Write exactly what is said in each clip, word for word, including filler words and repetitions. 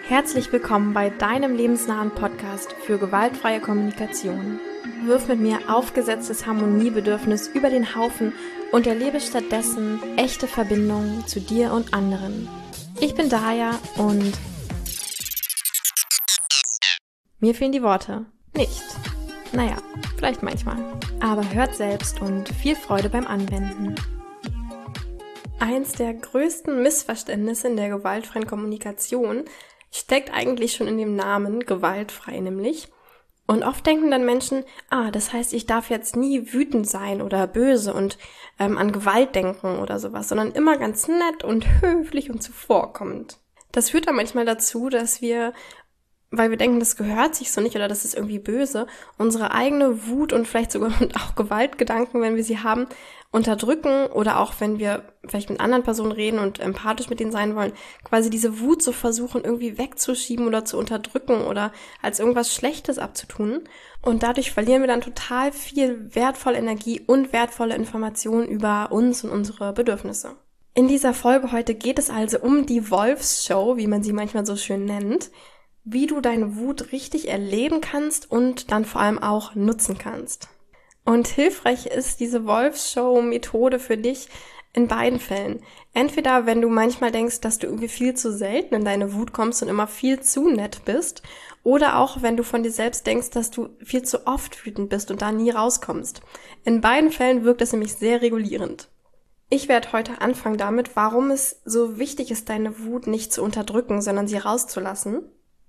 Herzlich willkommen bei deinem lebensnahen Podcast für gewaltfreie Kommunikation. Wirf mit mir aufgesetztes Harmoniebedürfnis über den Haufen und erlebe stattdessen echte Verbindungen zu dir und anderen. Ich bin Daya und mir fehlen die Worte. Nicht. Naja, vielleicht manchmal. Aber hört selbst und viel Freude beim Anwenden. Eins der größten Missverständnisse in der gewaltfreien Kommunikation steckt eigentlich schon in dem Namen gewaltfrei nämlich. Und oft denken dann Menschen, ah, das heißt, ich darf jetzt nie wütend sein oder böse und ähm, an Gewalt denken oder sowas, sondern immer ganz nett und höflich und zuvorkommend. Das führt dann manchmal dazu, dass wir, weil wir denken, das gehört sich so nicht oder das ist irgendwie böse, unsere eigene Wut und vielleicht sogar auch Gewaltgedanken, wenn wir sie haben, unterdrücken oder auch wenn wir vielleicht mit anderen Personen reden und empathisch mit denen sein wollen, quasi diese Wut so versuchen irgendwie wegzuschieben oder zu unterdrücken oder als irgendwas Schlechtes abzutun. Und dadurch verlieren wir dann total viel wertvolle Energie und wertvolle Informationen über uns und unsere Bedürfnisse. In dieser Folge heute geht es also um die Wolfsshow, wie man sie manchmal so schön nennt, wie du deine Wut richtig erleben kannst und dann vor allem auch nutzen kannst. Und hilfreich ist diese Wolfsshow-Methode für dich in beiden Fällen. Entweder, wenn du manchmal denkst, dass du irgendwie viel zu selten in deine Wut kommst und immer viel zu nett bist, oder auch, wenn du von dir selbst denkst, dass du viel zu oft wütend bist und da nie rauskommst. In beiden Fällen wirkt es nämlich sehr regulierend. Ich werde heute anfangen damit, warum es so wichtig ist, deine Wut nicht zu unterdrücken, sondern sie rauszulassen.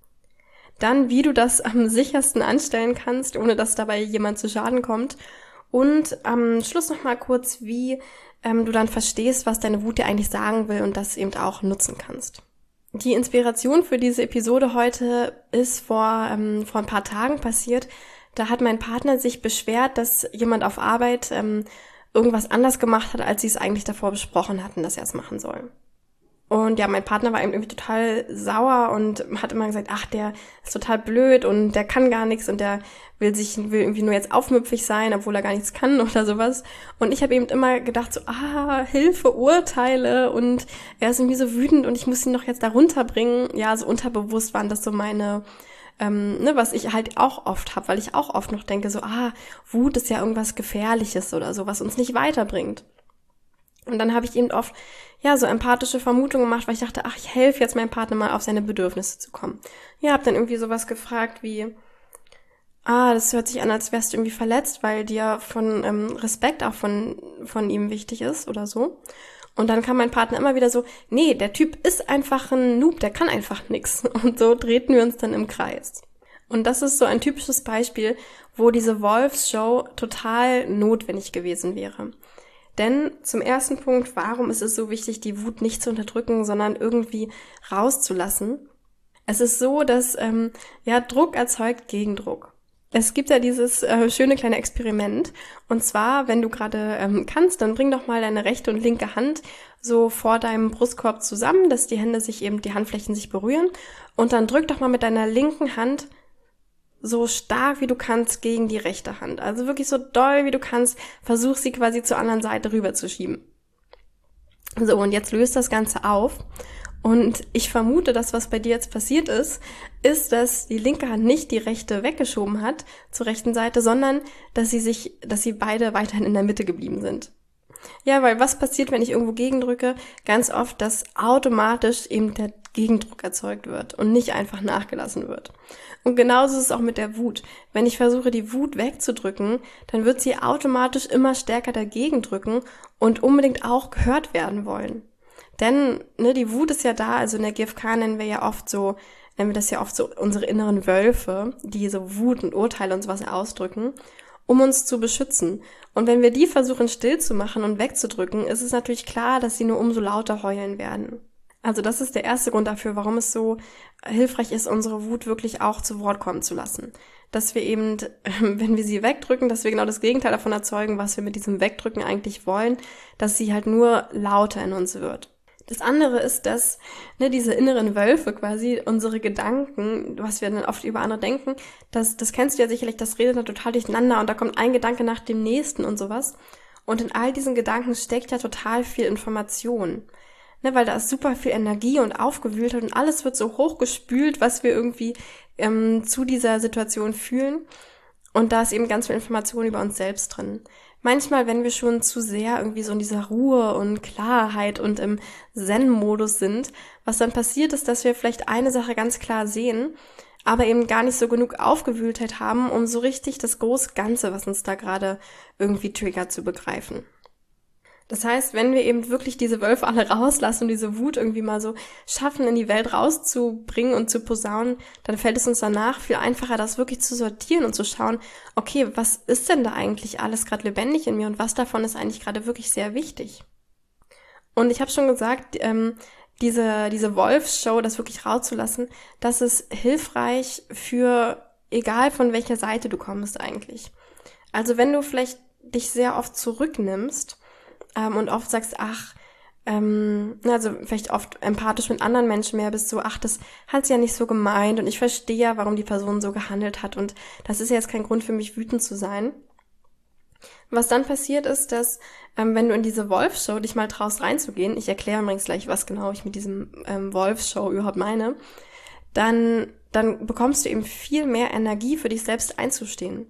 Dann, wie du das am sichersten anstellen kannst, ohne dass dabei jemand zu Schaden kommt. Und am Schluss nochmal kurz, wie ähm, du dann verstehst, was deine Wut dir eigentlich sagen will und das eben auch nutzen kannst. Die Inspiration für diese Episode heute ist vor, ähm, vor ein paar Tagen passiert. Da hat mein Partner sich beschwert, dass jemand auf Arbeit ähm, irgendwas anders gemacht hat, als sie es eigentlich davor besprochen hatten, dass er es machen soll. Und ja, mein Partner war eben irgendwie total sauer und hat immer gesagt, ach, der ist total blöd und der kann gar nichts und der will sich will irgendwie nur jetzt aufmüpfig sein, obwohl er gar nichts kann oder sowas. Und ich habe eben immer gedacht so, ah, Hilfe, Urteile und er ist irgendwie so wütend und ich muss ihn doch jetzt da runterbringen. Ja, so unterbewusst waren das so meine, ähm, ne, was ich halt auch oft habe, weil ich auch oft noch denke so, ah, Wut ist ja irgendwas Gefährliches oder so, was uns nicht weiterbringt. Und dann habe ich eben oft ja so empathische Vermutungen gemacht, weil ich dachte, ach, ich helfe jetzt meinem Partner mal auf seine Bedürfnisse zu kommen. Ja, habe dann irgendwie sowas gefragt wie, ah, das hört sich an, als wärst du irgendwie verletzt, weil dir von ähm, Respekt auch von von ihm wichtig ist oder so. Und dann kam mein Partner immer wieder so, nee, der Typ ist einfach ein Noob, der kann einfach nix. Und so drehten wir uns dann im Kreis. Und das ist so ein typisches Beispiel, wo diese Wolfsshow total notwendig gewesen wäre. Denn zum ersten Punkt, warum ist es so wichtig, die Wut nicht zu unterdrücken, sondern irgendwie rauszulassen? Es ist so, dass ähm, ja Druck erzeugt Gegendruck. Es gibt ja dieses äh, schöne kleine Experiment. Und zwar, wenn du gerade ähm, kannst, dann bring doch mal deine rechte und linke Hand so vor deinem Brustkorb zusammen, dass die Hände sich eben, die Handflächen sich berühren. Und dann drück doch mal mit deiner linken Hand so stark wie du kannst gegen die rechte Hand. Also wirklich so doll wie du kannst, versuch sie quasi zur anderen Seite rüber zu schieben. So, und jetzt löst das Ganze auf. Und ich vermute, dass was bei dir jetzt passiert ist, ist, dass die linke Hand nicht die rechte weggeschoben hat zur rechten Seite, sondern dass sie sich, dass sie beide weiterhin in der Mitte geblieben sind. Ja, weil was passiert, wenn ich irgendwo gegendrücke? Ganz oft, dass automatisch eben der Gegendruck erzeugt wird und nicht einfach nachgelassen wird. Und genauso ist es auch mit der Wut. Wenn ich versuche, die Wut wegzudrücken, dann wird sie automatisch immer stärker dagegen drücken und unbedingt auch gehört werden wollen. Denn ne, die Wut ist ja da, also in der G F K nennen wir ja oft so, nennen wir das ja oft so unsere inneren Wölfe, die so Wut und Urteile und sowas ausdrücken, um uns zu beschützen. Und wenn wir die versuchen still zu machen und wegzudrücken, ist es natürlich klar, dass sie nur umso lauter heulen werden. Also das ist der erste Grund dafür, warum es so hilfreich ist, unsere Wut wirklich auch zu Wort kommen zu lassen. Dass wir eben, wenn wir sie wegdrücken, dass wir genau das Gegenteil davon erzeugen, was wir mit diesem Wegdrücken eigentlich wollen, dass sie halt nur lauter in uns wird. Das andere ist, dass ne, diese inneren Wölfe quasi, unsere Gedanken, was wir dann oft über andere denken, das, das kennst du ja sicherlich, das redet dann total durcheinander und da kommt ein Gedanke nach dem nächsten und sowas. Und in all diesen Gedanken steckt ja total viel Information. Ne, weil da ist super viel Energie und Aufgewühltheit und alles wird so hochgespült, was wir irgendwie ähm, zu dieser Situation fühlen. Und da ist eben ganz viel Information über uns selbst drin. Manchmal, wenn wir schon zu sehr irgendwie so in dieser Ruhe und Klarheit und im Zen-Modus sind, was dann passiert ist, dass wir vielleicht eine Sache ganz klar sehen, aber eben gar nicht so genug Aufgewühltheit haben, um so richtig das große Ganze, was uns da gerade irgendwie triggert, zu begreifen. Das heißt, wenn wir eben wirklich diese Wölfe alle rauslassen und diese Wut irgendwie mal so schaffen, in die Welt rauszubringen und zu posaunen, dann fällt es uns danach viel einfacher, das wirklich zu sortieren und zu schauen, okay, was ist denn da eigentlich alles gerade lebendig in mir und was davon ist eigentlich gerade wirklich sehr wichtig? Und ich habe schon gesagt, ähm, diese, diese Wolfsshow, das wirklich rauszulassen, das ist hilfreich für egal von welcher Seite du kommst eigentlich. Also wenn du vielleicht dich sehr oft zurücknimmst, Ähm, und oft sagst, ach, ähm, also vielleicht oft empathisch mit anderen Menschen mehr bist, so, ach, das hat sie ja nicht so gemeint und ich verstehe ja, warum die Person so gehandelt hat und das ist ja jetzt kein Grund für mich, wütend zu sein. Was dann passiert ist, dass, ähm, wenn du in diese Wolfsshow dich mal traust reinzugehen, ich erkläre übrigens gleich, was genau ich mit diesem ähm, Wolfsshow überhaupt meine, dann, dann bekommst du eben viel mehr Energie für dich selbst einzustehen.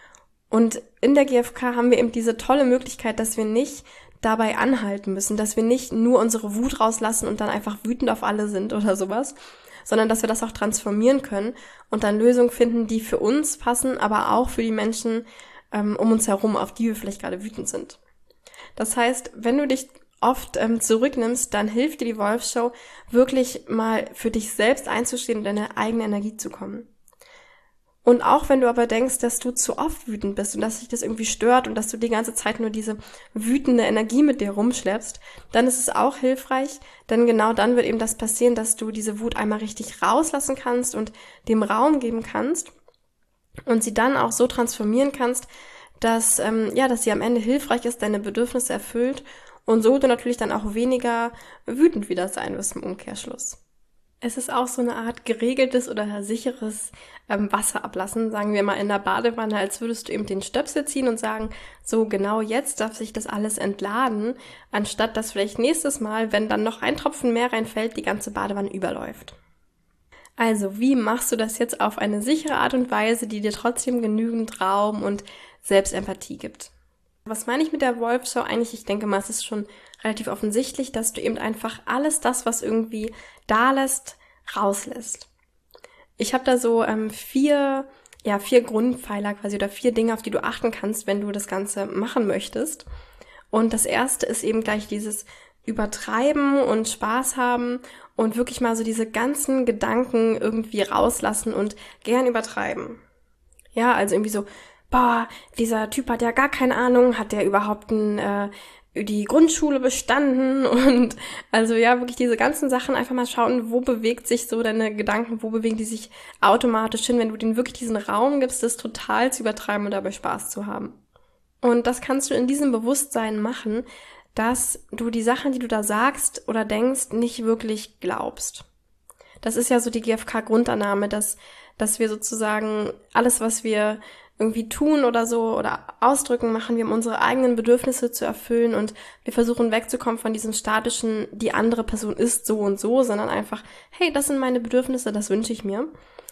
Und in der G F K haben wir eben diese tolle Möglichkeit, dass wir nicht dabei anhalten müssen, dass wir nicht nur unsere Wut rauslassen und dann einfach wütend auf alle sind oder sowas, sondern dass wir das auch transformieren können und dann Lösungen finden, die für uns passen, aber auch für die Menschen ähm, um uns herum, auf die wir vielleicht gerade wütend sind. Das heißt, wenn du dich oft ähm, zurücknimmst, dann hilft dir die Wolfsshow, wirklich mal für dich selbst einzustehen und deine eigene Energie zu kommen. Und auch wenn du aber denkst, dass du zu oft wütend bist und dass dich das irgendwie stört und dass du die ganze Zeit nur diese wütende Energie mit dir rumschleppst, dann ist es auch hilfreich, denn genau dann wird eben das passieren, dass du diese Wut einmal richtig rauslassen kannst und dem Raum geben kannst und sie dann auch so transformieren kannst, dass ähm, ja, dass sie am Ende hilfreich ist, deine Bedürfnisse erfüllt und so du natürlich dann auch weniger wütend wieder sein wirst im Umkehrschluss. Es ist auch so eine Art geregeltes oder sicheres ähm, Wasser ablassen, sagen wir mal in der Badewanne, als würdest du eben den Stöpsel ziehen und sagen, so genau jetzt darf sich das alles entladen, anstatt dass vielleicht nächstes Mal, wenn dann noch ein Tropfen mehr reinfällt, die ganze Badewanne überläuft. Also, wie machst du das jetzt auf eine sichere Art und Weise, die dir trotzdem genügend Raum und Selbstempathie gibt? Was meine ich mit der Wolfsshow eigentlich? Ich denke mal, es ist schon relativ offensichtlich, dass du eben einfach alles das, was irgendwie da lässt, rauslässt. Ich habe da so ähm, vier, ja, vier Grundpfeiler quasi oder vier Dinge, auf die du achten kannst, wenn du das Ganze machen möchtest. Und das erste ist eben gleich dieses Übertreiben und Spaß haben und wirklich mal so diese ganzen Gedanken irgendwie rauslassen und gern übertreiben. Ja, also irgendwie so, boah, dieser Typ hat ja gar keine Ahnung, hat der überhaupt ein, äh, die Grundschule bestanden und also ja, wirklich diese ganzen Sachen einfach mal schauen, wo bewegt sich so deine Gedanken, wo bewegen die sich automatisch hin, wenn du denen wirklich diesen Raum gibst, das total zu übertreiben und dabei Spaß zu haben. Und das kannst du in diesem Bewusstsein machen, dass du die Sachen, die du da sagst oder denkst, nicht wirklich glaubst. Das ist ja so die G F K-Grundannahme, dass, dass wir sozusagen alles, was wir irgendwie tun oder so oder ausdrücken, machen wir, um unsere eigenen Bedürfnisse zu erfüllen und wir versuchen wegzukommen von diesem statischen, die andere Person ist so und so, sondern einfach, hey, das sind meine Bedürfnisse, das wünsche ich mir.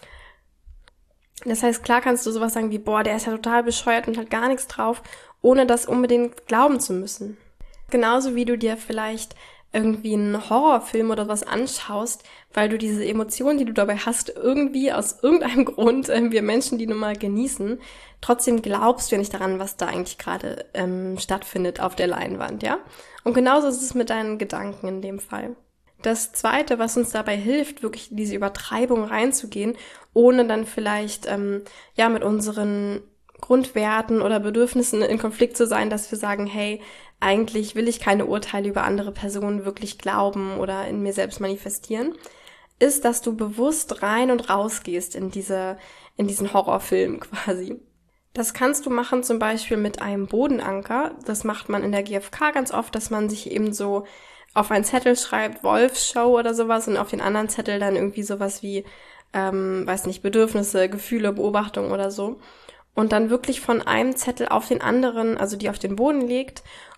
Das heißt, klar kannst du sowas sagen wie, boah, der ist ja total bescheuert und hat gar nichts drauf, ohne das unbedingt glauben zu müssen. Genauso wie du dir vielleicht irgendwie einen Horrorfilm oder was anschaust, weil du diese Emotionen, die du dabei hast, irgendwie aus irgendeinem Grund, äh, wir Menschen, die nun mal genießen, trotzdem glaubst du ja nicht daran, was da eigentlich gerade ähm, stattfindet auf der Leinwand, ja? Und genauso ist es mit deinen Gedanken in dem Fall. Das Zweite, was uns dabei hilft, wirklich in diese Übertreibung reinzugehen, ohne dann vielleicht ähm, ja mit unseren Grundwerten oder Bedürfnissen in Konflikt zu sein, dass wir sagen, hey, eigentlich will ich keine Urteile über andere Personen wirklich glauben oder in mir selbst manifestieren, ist, dass du bewusst rein und raus gehst in diese, in diesen Horrorfilm quasi. Das kannst du machen zum Beispiel mit einem Bodenanker. Das macht man in der G F K ganz oft, dass man sich eben so auf einen Zettel schreibt, Wolfsshow oder sowas und auf den anderen Zettel dann irgendwie sowas wie, ähm, weiß nicht, Bedürfnisse, Gefühle, Beobachtung oder so. Und dann wirklich von einem Zettel auf den anderen, also die auf den Boden legt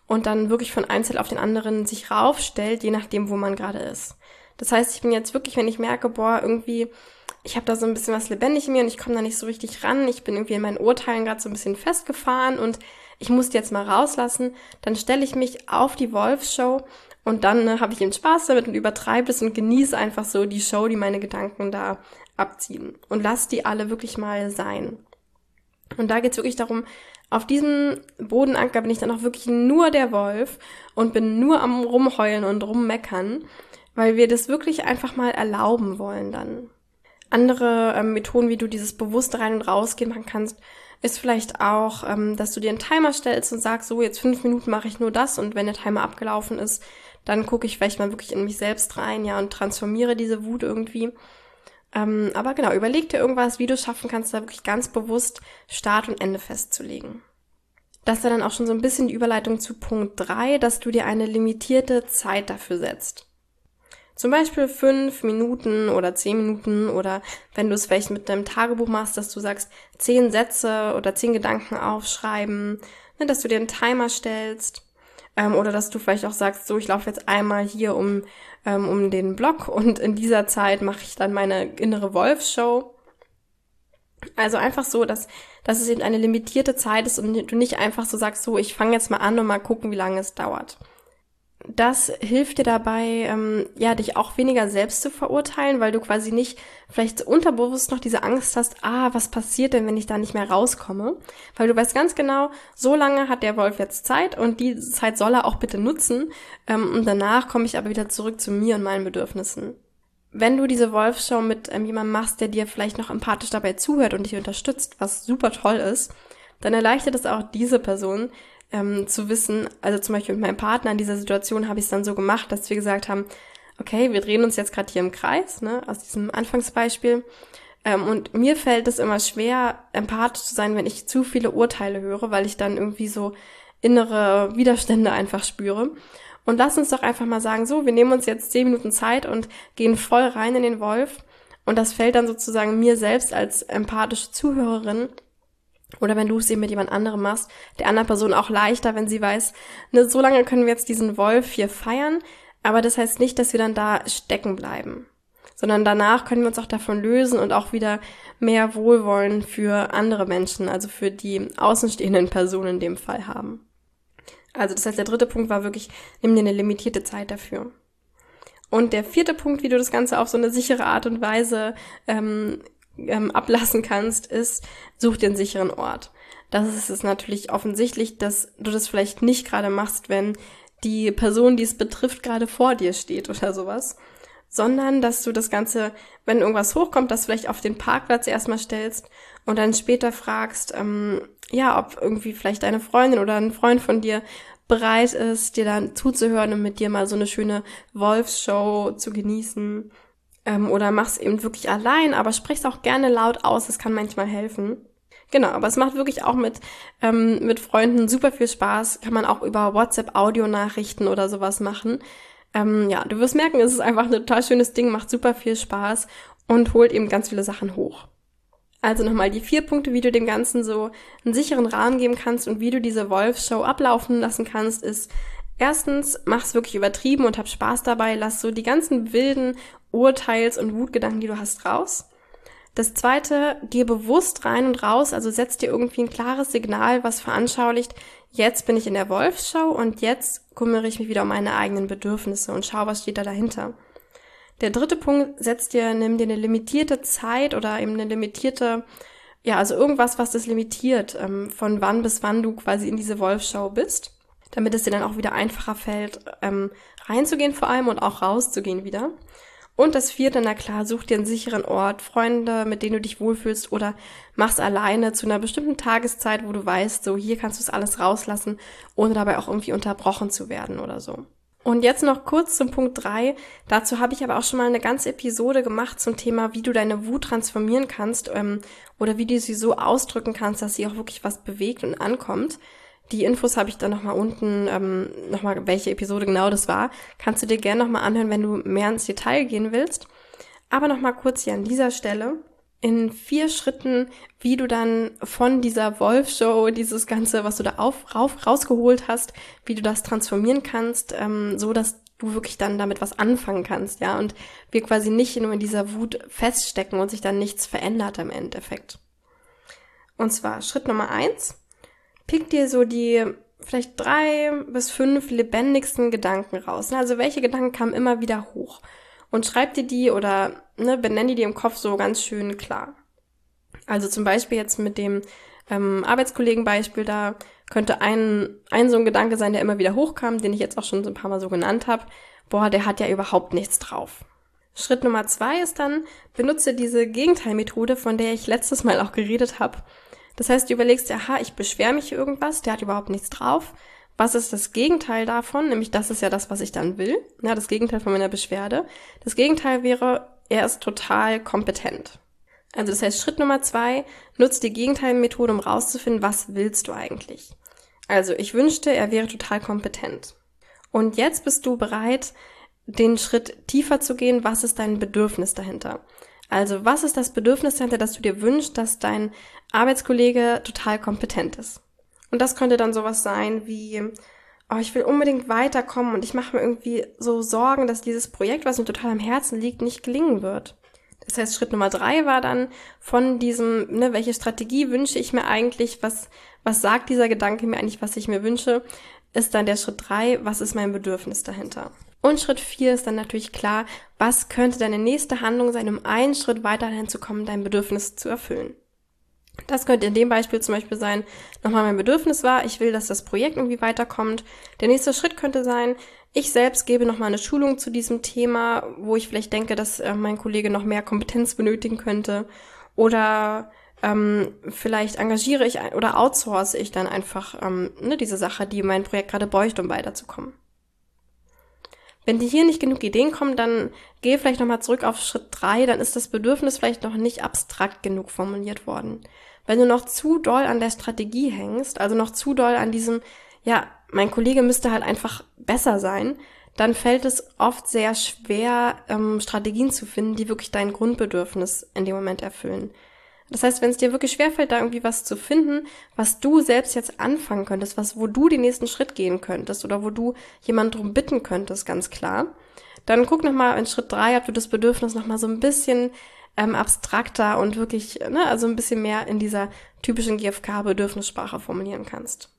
und dann wirklich von einem Zettel auf den anderen sich raufstellt, je nachdem, wo man gerade ist. Das heißt, ich bin jetzt wirklich, wenn ich merke, boah, irgendwie, ich habe da so ein bisschen was lebendig in mir und ich komme da nicht so richtig ran, ich bin irgendwie in meinen Urteilen gerade so ein bisschen festgefahren und ich muss die jetzt mal rauslassen, dann stelle ich mich auf die Wolfsshow und dann ne, habe ich eben Spaß damit und übertreibe es und genieße einfach so die Show, die meine Gedanken da abziehen und lass die alle wirklich mal sein. Und da geht es wirklich darum, auf diesem Bodenanker bin ich dann auch wirklich nur der Wolf und bin nur am Rumheulen und Rummeckern, weil wir das wirklich einfach mal erlauben wollen dann. Andere ähm, Methoden, wie du dieses bewusst rein und rausgehen machen kannst, ist vielleicht auch, ähm, dass du dir einen Timer stellst und sagst, so jetzt fünf Minuten mache ich nur das und wenn der Timer abgelaufen ist, dann gucke ich vielleicht mal wirklich in mich selbst rein, ja, und transformiere diese Wut irgendwie. Ähm, aber genau, überleg dir irgendwas, wie du es schaffen kannst, da wirklich ganz bewusst Start und Ende festzulegen. Das ist dann auch schon so ein bisschen die Überleitung zu Punkt drei, dass du dir eine limitierte Zeit dafür setzt. Zum Beispiel fünf Minuten oder zehn Minuten oder wenn du es vielleicht mit deinem Tagebuch machst, dass du sagst, zehn Sätze oder zehn Gedanken aufschreiben, ne, dass du dir einen Timer stellst ähm, oder dass du vielleicht auch sagst, so ich laufe jetzt einmal hier um ähm, um den Block und in dieser Zeit mache ich dann meine innere Wolfsshow. Also einfach so, dass, dass es eben eine limitierte Zeit ist und du nicht einfach so sagst, so ich fange jetzt mal an und mal gucken, wie lange es dauert. Das hilft dir dabei, ähm, ja, dich auch weniger selbst zu verurteilen, weil du quasi nicht vielleicht unterbewusst noch diese Angst hast, ah, was passiert denn, wenn ich da nicht mehr rauskomme? Weil du weißt ganz genau, so lange hat der Wolf jetzt Zeit und die Zeit soll er auch bitte nutzen ähm, und danach komme ich aber wieder zurück zu mir und meinen Bedürfnissen. Wenn du diese Wolfsshow mit ähm, jemandem machst, der dir vielleicht noch empathisch dabei zuhört und dich unterstützt, was super toll ist, dann erleichtert es auch diese Person, ähm, zu wissen, also zum Beispiel mit meinem Partner in dieser Situation habe ich es dann so gemacht, dass wir gesagt haben, okay, wir drehen uns jetzt gerade hier im Kreis, ne, aus diesem Anfangsbeispiel, ähm, und mir fällt es immer schwer, empathisch zu sein, wenn ich zu viele Urteile höre, weil ich dann irgendwie so innere Widerstände einfach spüre. Und lass uns doch einfach mal sagen, so, wir nehmen uns jetzt zehn Minuten Zeit und gehen voll rein in den Wolf. Und das fällt dann sozusagen mir selbst als empathische Zuhörerin oder wenn du es eben mit jemand anderem machst, der anderen Person auch leichter, wenn sie weiß, ne, so lange können wir jetzt diesen Wolf hier feiern, aber das heißt nicht, dass wir dann da stecken bleiben, sondern danach können wir uns auch davon lösen und auch wieder mehr Wohlwollen für andere Menschen, also für die außenstehenden Personen in dem Fall haben. Also das heißt, der dritte Punkt war wirklich, nimm dir eine limitierte Zeit dafür. Und der vierte Punkt, wie du das Ganze auf so eine sichere Art und Weise ähm, ähm, ablassen kannst, ist, such dir einen sicheren Ort. Das ist es natürlich offensichtlich, dass du das vielleicht nicht gerade machst, wenn die Person, die es betrifft, gerade vor dir steht oder sowas, sondern dass du das Ganze, wenn irgendwas hochkommt, das vielleicht auf den Parkplatz erstmal stellst und dann später fragst, ähm, ja, ob irgendwie vielleicht deine Freundin oder ein Freund von dir bereit ist, dir dann zuzuhören und mit dir mal so eine schöne Wolfsshow zu genießen. Ähm, oder mach's eben wirklich allein, aber sprich's auch gerne laut aus, das kann manchmal helfen. Genau, aber es macht wirklich auch mit ähm, mit Freunden super viel Spaß, kann man auch über WhatsApp-Audio-Nachrichten oder sowas machen. Ähm, ja, du wirst merken, es ist einfach ein total schönes Ding, macht super viel Spaß und holt eben ganz viele Sachen hoch. Also nochmal die vier Punkte, wie du dem Ganzen so einen sicheren Rahmen geben kannst und wie du diese Wolfsshow ablaufen lassen kannst, ist erstens, mach's wirklich übertrieben und hab Spaß dabei, lass so die ganzen wilden Urteils- und Wutgedanken, die du hast, raus. Das zweite, geh bewusst rein und raus, also setz dir irgendwie ein klares Signal, was veranschaulicht, jetzt bin ich in der Wolfsshow und jetzt kümmere ich mich wieder um meine eigenen Bedürfnisse und schau, was steht da dahinter. Der dritte Punkt, setz dir, nimm dir eine limitierte Zeit oder eben eine limitierte, ja, also irgendwas, was das limitiert, ähm, von wann bis wann du quasi in diese Wolfsshow bist, damit es dir dann auch wieder einfacher fällt, ähm, reinzugehen vor allem und auch rauszugehen wieder. Und das vierte, na klar, such dir einen sicheren Ort, Freunde, mit denen du dich wohlfühlst oder mach's alleine zu einer bestimmten Tageszeit, wo du weißt, so hier kannst du es alles rauslassen, ohne dabei auch irgendwie unterbrochen zu werden oder so. Und jetzt noch kurz zum Punkt drei. Dazu habe ich aber auch schon mal eine ganze Episode gemacht zum Thema, wie du deine Wut transformieren kannst ähm, oder wie du sie so ausdrücken kannst, dass sie auch wirklich was bewegt und ankommt. Die Infos habe ich dann nochmal unten, ähm, nochmal, welche Episode genau das war. Kannst du dir gerne nochmal anhören, wenn du mehr ins Detail gehen willst. Aber nochmal kurz hier an dieser Stelle. in vier Schritten, wie du dann von dieser Wolf-Show, dieses Ganze, was du da auf, rauf, rausgeholt hast, wie du das transformieren kannst, ähm, so dass du wirklich dann damit was anfangen kannst, ja, und wir quasi nicht nur in dieser Wut feststecken und sich dann nichts verändert im Endeffekt. Und zwar Schritt Nummer eins, pick dir so die vielleicht drei bis fünf lebendigsten Gedanken raus. Also welche Gedanken kamen immer wieder hoch? Und schreib dir die oder ne, benenn die dir im Kopf so ganz schön klar. Also zum Beispiel jetzt mit dem ähm, Arbeitskollegenbeispiel, da könnte ein, ein so ein Gedanke sein, der immer wieder hochkam, den ich jetzt auch schon so ein paar Mal so genannt habe. Boah, der hat ja überhaupt nichts drauf. Schritt Nummer zwei ist dann, benutze diese Gegenteilmethode, von der ich letztes Mal auch geredet habe. Das heißt, du überlegst dir, aha, ich beschwere mich für irgendwas, der hat überhaupt nichts drauf. Was ist das Gegenteil davon? Nämlich das ist ja das, was ich dann will. Ja, das Gegenteil von meiner Beschwerde. Das Gegenteil wäre, er ist total kompetent. Also das heißt, Schritt Nummer zwei, nutze die Gegenteilmethode, um rauszufinden, was willst du eigentlich? Also ich wünschte, er wäre total kompetent. Und jetzt bist du bereit, den Schritt tiefer zu gehen. Was ist dein Bedürfnis dahinter? Also was ist das Bedürfnis dahinter, dass du dir wünschst, dass dein Arbeitskollege total kompetent ist? Und das könnte dann sowas sein wie, oh, ich will unbedingt weiterkommen und ich mache mir irgendwie so Sorgen, dass dieses Projekt, was mir total am Herzen liegt, nicht gelingen wird. Das heißt, Schritt Nummer drei war dann von diesem, ne, welche Strategie wünsche ich mir eigentlich, was, was sagt dieser Gedanke mir eigentlich, was ich mir wünsche, ist dann der Schritt drei, was ist mein Bedürfnis dahinter? Und Schritt vier ist dann natürlich klar, was könnte deine nächste Handlung sein, um einen Schritt weiter dahin zu kommen, dein Bedürfnis zu erfüllen. Das könnte in dem Beispiel zum Beispiel sein, nochmal mein Bedürfnis war, ich will, dass das Projekt irgendwie weiterkommt. Der nächste Schritt könnte sein, ich selbst gebe nochmal eine Schulung zu diesem Thema, wo ich vielleicht denke, dass äh, mein Kollege noch mehr Kompetenz benötigen könnte. Oder ähm, vielleicht engagiere ich ein, oder outsource ich dann einfach ähm, ne, diese Sache, die mein Projekt gerade bräuchte, um weiterzukommen. Wenn dir hier nicht genug Ideen kommen, dann geh vielleicht nochmal zurück auf Schritt drei, dann ist das Bedürfnis vielleicht noch nicht abstrakt genug formuliert worden. Wenn du noch zu doll an der Strategie hängst, also noch zu doll an diesem, ja, mein Kollege müsste halt einfach besser sein, dann fällt es oft sehr schwer, ähm, Strategien zu finden, die wirklich dein Grundbedürfnis in dem Moment erfüllen. Das heißt, wenn es dir wirklich schwerfällt, da irgendwie was zu finden, was du selbst jetzt anfangen könntest, was, wo du den nächsten Schritt gehen könntest oder wo du jemanden drum bitten könntest, ganz klar, dann guck nochmal in Schritt drei, ob du das Bedürfnis nochmal so ein bisschen ähm, abstrakter und wirklich, ne, also ein bisschen mehr in dieser typischen G F K-Bedürfnissprache formulieren kannst.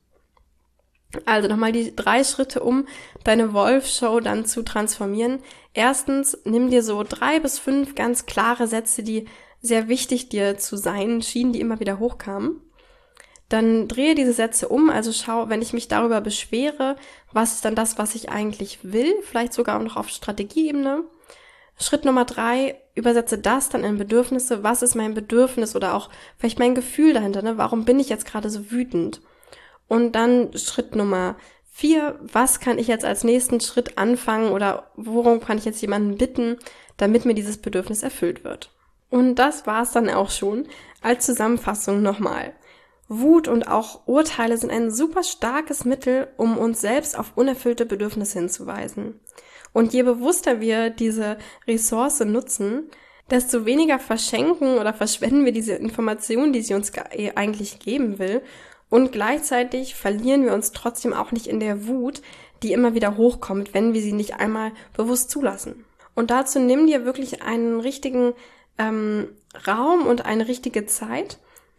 Also nochmal die drei Schritte, um deine Wolf-Show dann zu transformieren. Erstens, nimm dir so drei bis fünf ganz klare Sätze, die sehr wichtig dir zu sein schienen, die immer wieder hochkamen. Dann drehe diese Sätze um, also schau, wenn ich mich darüber beschwere, was ist dann das, was ich eigentlich will, vielleicht sogar auch noch auf Strategieebene. Schritt Nummer drei, übersetze das dann in Bedürfnisse, was ist mein Bedürfnis oder auch vielleicht mein Gefühl dahinter, ne? Warum bin ich jetzt gerade so wütend? Und dann Schritt Nummer vier, was kann ich jetzt als nächsten Schritt anfangen oder worum kann ich jetzt jemanden bitten, damit mir dieses Bedürfnis erfüllt wird? Und das war's dann auch schon als Zusammenfassung nochmal. Wut und auch Urteile sind ein super starkes Mittel, um uns selbst auf unerfüllte Bedürfnisse hinzuweisen. Und je bewusster wir diese Ressource nutzen, desto weniger verschenken oder verschwenden wir diese Information, die sie uns eigentlich geben will. Und gleichzeitig verlieren wir uns trotzdem auch nicht in der Wut, die immer wieder hochkommt, wenn wir sie nicht einmal bewusst zulassen. Und dazu nimm dir wirklich einen richtigen ähm, Raum und eine richtige Zeit,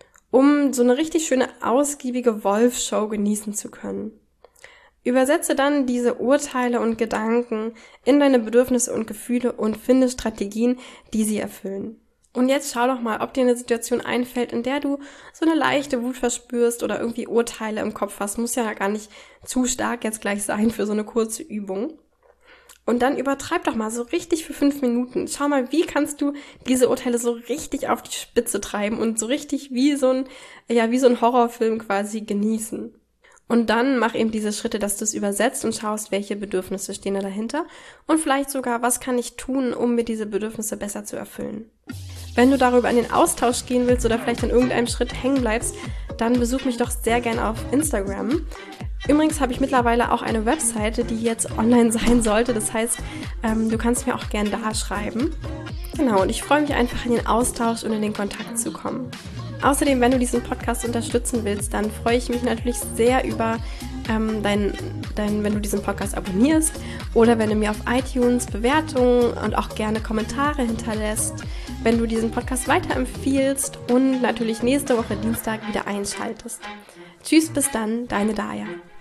um so eine richtig schöne, ausgiebige Wolf-Show genießen zu können. Übersetze dann diese Urteile und Gedanken in deine Bedürfnisse und Gefühle und finde Strategien, die sie erfüllen. Und jetzt schau doch mal, ob dir eine Situation einfällt, in der du so eine leichte Wut verspürst oder irgendwie Urteile im Kopf hast. Muss ja gar nicht zu stark jetzt gleich sein für so eine kurze Übung. Und dann übertreib doch mal so richtig für fünf Minuten. Schau mal, wie kannst du diese Urteile so richtig auf die Spitze treiben und so richtig wie so ein, ja, wie so ein Horrorfilm quasi genießen. Und dann mach eben diese Schritte, dass du es übersetzt und schaust, welche Bedürfnisse stehen da dahinter. Und vielleicht sogar, was kann ich tun, um mir diese Bedürfnisse besser zu erfüllen. Wenn du darüber in den Austausch gehen willst oder vielleicht an irgendeinem Schritt hängen bleibst, dann besuch mich doch sehr gern auf Instagram. Übrigens habe ich mittlerweile auch eine Webseite, die jetzt online sein sollte. Das heißt, ähm, du kannst mir auch gern da schreiben. Genau, und ich freue mich einfach, in den Austausch und in den Kontakt zu kommen. Außerdem, wenn du diesen Podcast unterstützen willst, dann freue ich mich natürlich sehr über ähm, dein, dein, wenn du diesen Podcast abonnierst oder wenn du mir auf iTunes Bewertungen und auch gerne Kommentare hinterlässt, wenn du diesen Podcast weiterempfiehlst und natürlich nächste Woche Dienstag wieder einschaltest. Tschüss, bis dann, deine Daja.